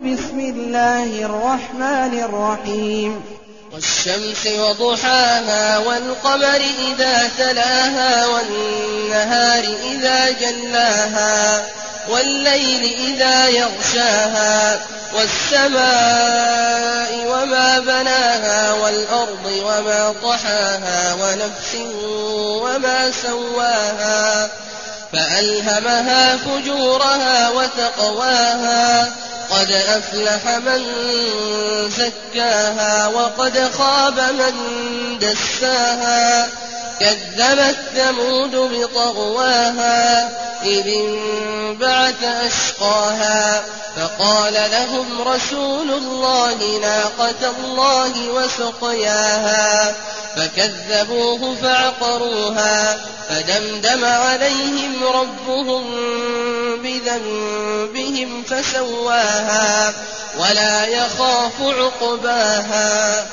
بسم الله الرحمن الرحيم والشمس وضحاها والقمر إذا تلاها والنهار إذا جلاها والليل إذا يغشاها والسماء وما بناها والأرض وما طحاها ونفس وما سواها فألهمها فجورها وتقواها قد أفلح من زكاها وقد خاب من دساها كذبت ثمود بطغواها إذ انبعث أشقاها فقال لهم رسول الله ناقة الله وسقياها فكذبوه فعقروها فدمدم عليهم ربهم بذنبهم فسواها ولا يخاف عقباها